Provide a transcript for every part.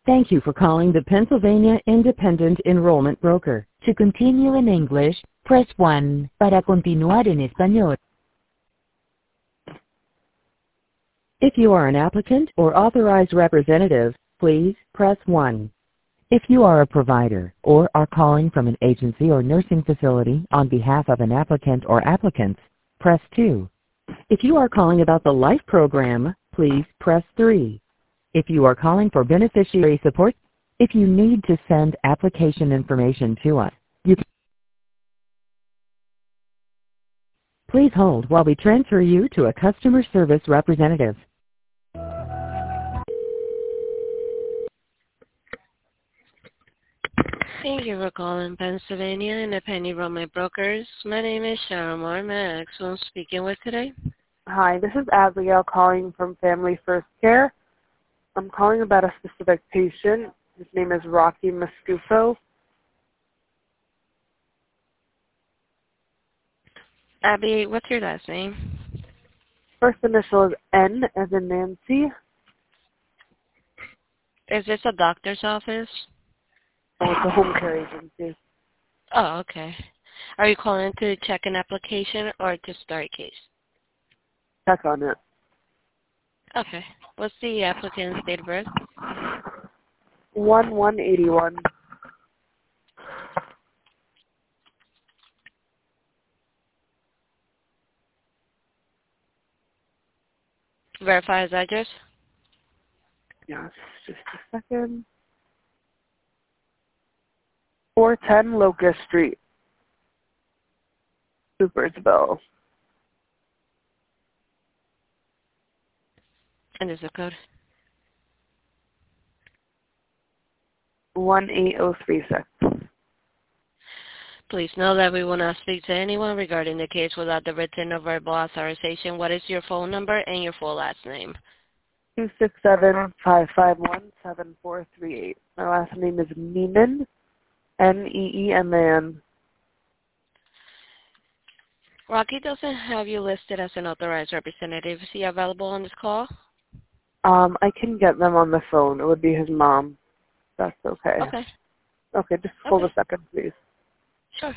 Thank you for calling the Pennsylvania Independent Enrollment Broker. To continue in English, press 1. Para continuar en español. If you are an applicant or authorized representative, please press 1. If you are a provider or are calling from an agency or nursing facility on behalf of an applicant or applicants, press 2. If you are calling about the LIFE program, please press 3. If you are calling for beneficiary support, if you need to send application information to us, please hold while we transfer you to a customer service representative. Thank you for calling Pennsylvania Independent Enrollment Brokers. My name is Sharon Moore. May I ask who I'm speaking with today? Hi, this is Abigail calling from Family First Care. I'm calling about a specific patient. His name is Rocky Mascufo. Abby, what's your last name? First initial is N as in Nancy. Is this a doctor's office? Oh, it's a home care agency. Oh, okay. Are you calling to check an application or to start a case? Check on it. Okay. What's the applicant's date of birth? 1/1/81. Verify his address. Yes, just a second. 410 Locust Street, Coopersville. And the zip code. 18036. Please know that we will not speak to anyone regarding the case without the written or verbal authorization. What is your phone number and your full last name? 267-551-7438. My last name is Neiman, Neeman. Rocky doesn't have you listed as an authorized representative. Is he available on this call? I can get them on the phone. It would be his mom. That's okay. Okay. Okay, just hold a second, please. Sure.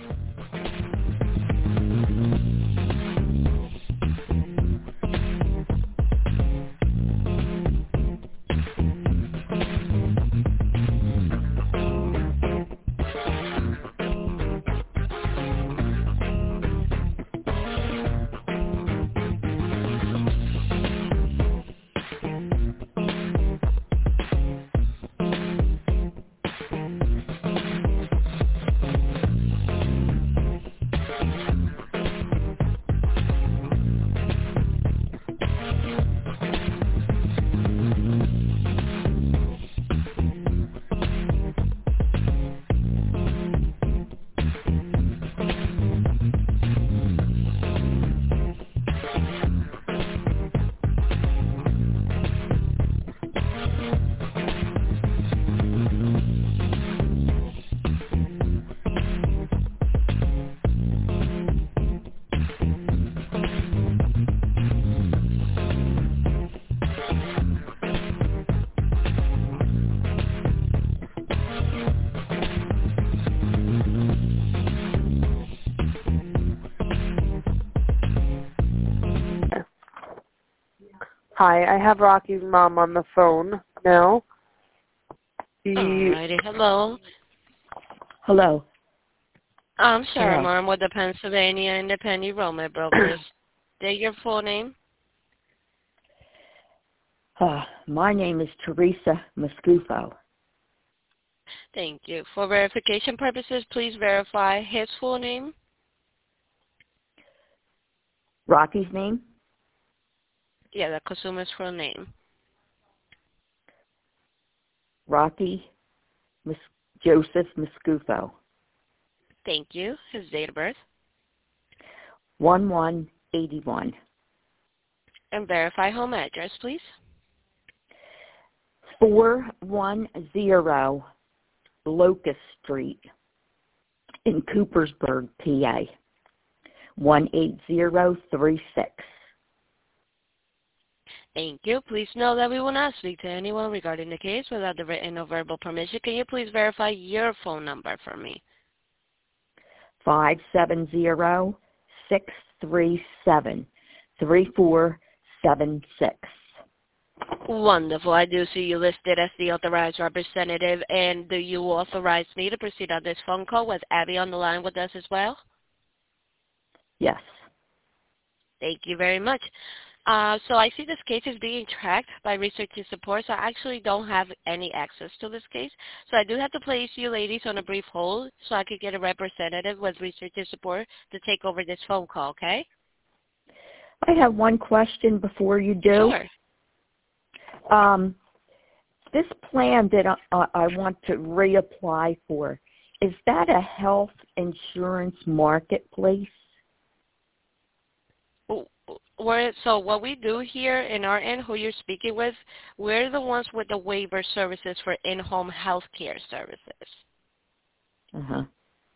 Hi, I have Rocky's mom on the phone now. Alrighty. Hello. Hello. I'm Sharon Hello. Moore with the Pennsylvania Independent Enrollment Brokers. State your full name. My name is Teresa Mascufo. Thank you. For verification purposes, please verify his full name. Rocky's name? Yeah, the consumer's full name. Rocky Joseph Mascufo. Thank you. His date of birth. 1/1/81. And verify home address, please. 410 Locust Street in Coopersburg, PA. 18036. Thank you. Please know that we will not speak to anyone regarding the case without the written or verbal permission. Can you please verify your phone number for me? 570-637-3476. Wonderful. I do see you listed as the authorized representative. And do you authorize me to proceed on this phone call with Abby on the line with us as well? Yes. Thank you very much. So I see this case is being tracked by Research and Support, so I actually don't have any access to this case. So I do have to place you ladies on a brief hold so I could get a representative with Research and Support to take over this phone call, okay? I have one question before you do. Sure. This plan that I want to reapply for, is that a health insurance marketplace? So what we do here in our end, who you're speaking with, we're the ones with the waiver services for in-home health care services. Uh-huh.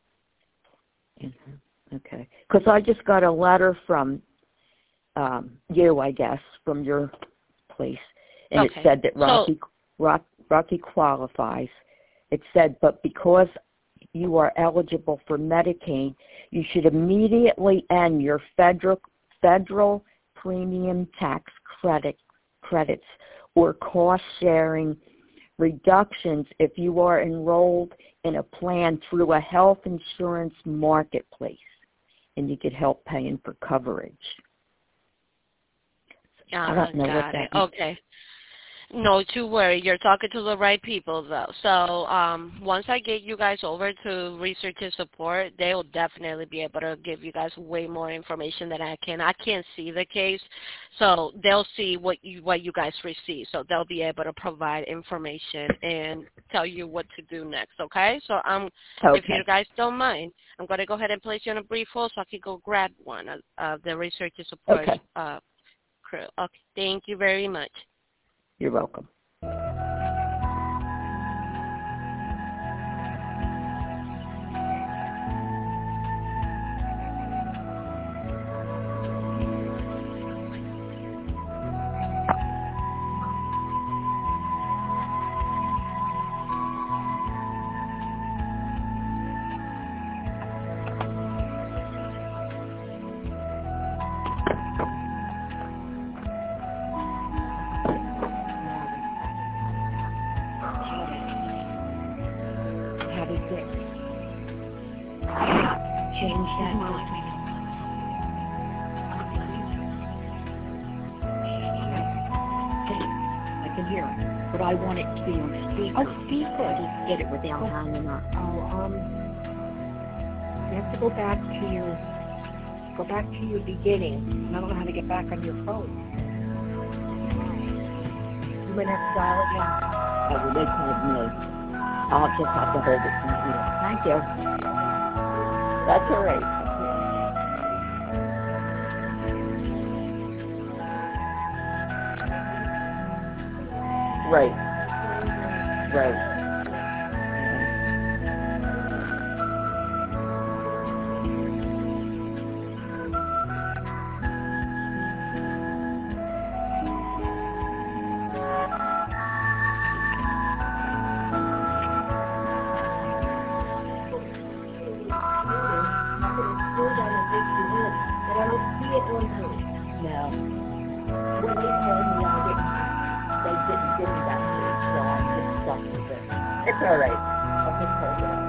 Okay. Because I just got a letter from you, I guess, from your place, and Okay. it said that Rocky qualifies. It said, but because you are eligible for Medicaid, you should immediately end your federal premium tax credits or cost-sharing reductions if you are enrolled in a plan through a health insurance marketplace, and you get help paying for coverage. I don't know what that means. Okay. No, to worry. You're talking to the right people, though. So once I get you guys over to Research and Support, they will definitely be able to give you guys way more information than I can. I can't see the case, so they'll see what you guys receive. So they'll be able to provide information and tell you what to do next, okay? So if you guys don't mind, I'm going to go ahead and place you on a brief hold so I can go grab one of the Research and Support crew. Okay, thank you very much. You're welcome. Change that mind. I can hear it, but I want it to be on speaker. Oh, speaker. Get it without hanging up. You have to go back to your beginning. I don't know how to get back on your phone. You might have to dial it in. Oh, well, they called me. I'll just have to hold it from here. Thank you. That's all right. Right. It's all right. I'll just hold it up.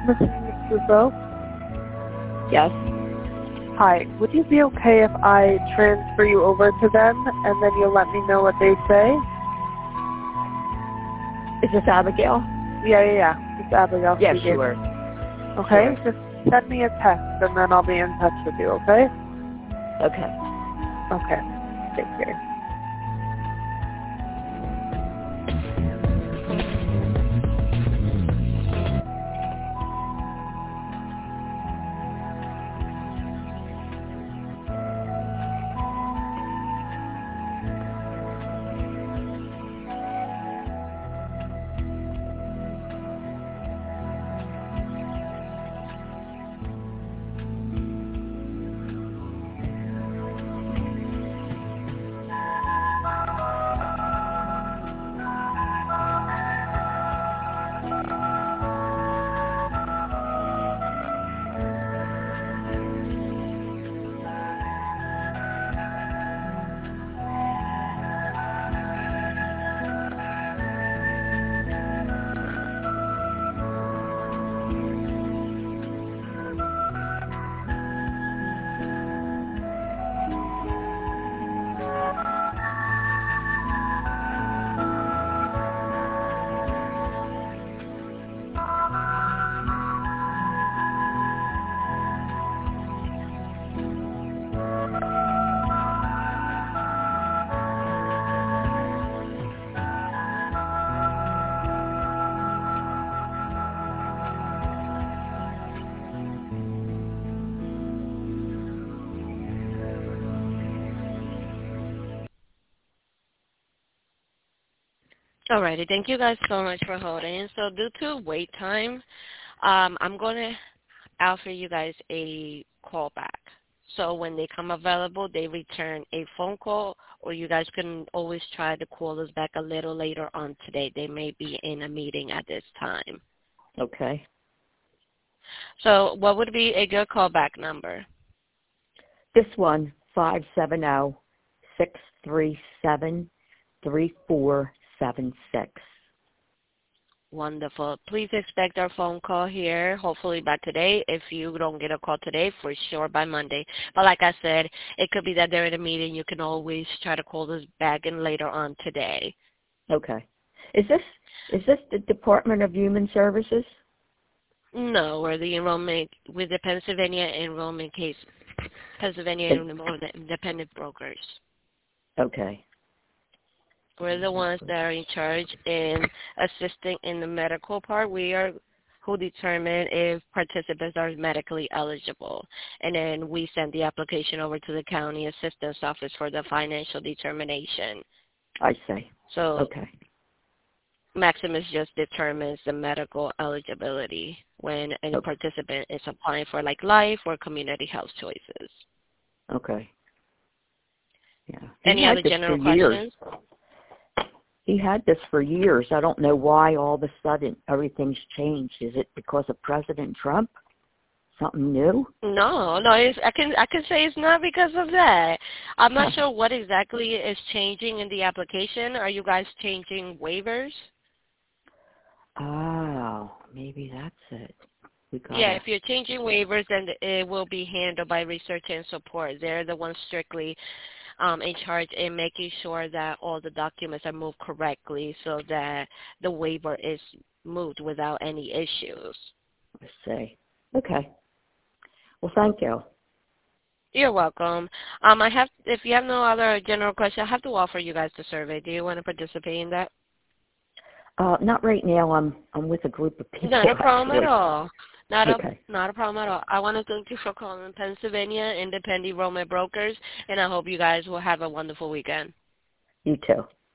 Mrs. Russo? Yes. Hi. Would you be okay if I transfer you over to them and then you'll let me know what they say? Is this Abigail? Yeah. It's Abigail. Yeah, speaking. sure. Okay? Sure. Just send me a text and then I'll be in touch with you, okay? Okay. Okay. Take care. Alrighty, thank you guys so much for holding. So due to wait time, I'm going to offer you guys a call back. So when they come available, they return a phone call, or you guys can always try to call us back a little later on today. They may be in a meeting at this time. Okay. So what would be a good callback number? This one, 570-637-3476. Wonderful. Please expect our phone call here, hopefully by today. If you don't get a call today, for sure by Monday. But like I said, it could be that they're in a meeting. You can always try to call us back in later on today. Okay. Is this the Department of Human Services? No, we're the enrollment with the Pennsylvania Enrollment Case, Pennsylvania Enrollment Independent Brokers. Okay. We're the ones that are in charge in assisting in the medical part. We are who determine if participants are medically eligible. And then we send the application over to the county assistance office for the financial determination. I see. So okay. Maximus just determines the medical eligibility when any participant is applying for like life or community health choices. Okay. Yeah. Any other general questions? He had this for years. I don't know why all of a sudden everything's changed. Is it because of President Trump? Something new? No. I can say it's not because of that. I'm not sure what exactly is changing in the application. Are you guys changing waivers? Oh, maybe that's it. If you're changing waivers, then it will be handled by research and support. They're the ones strictly in charge in making sure that all the documents are moved correctly so that the waiver is moved without any issues. I see. Okay. Well, thank you. You're welcome. If you have no other general question, I have to offer you guys the survey. Do you want to participate in that? Not right now. I'm with a group of people. Not a problem at all. Not a problem at all. I want to thank you for calling Pennsylvania Independent Enrollment Brokers, and I hope you guys will have a wonderful weekend. You too.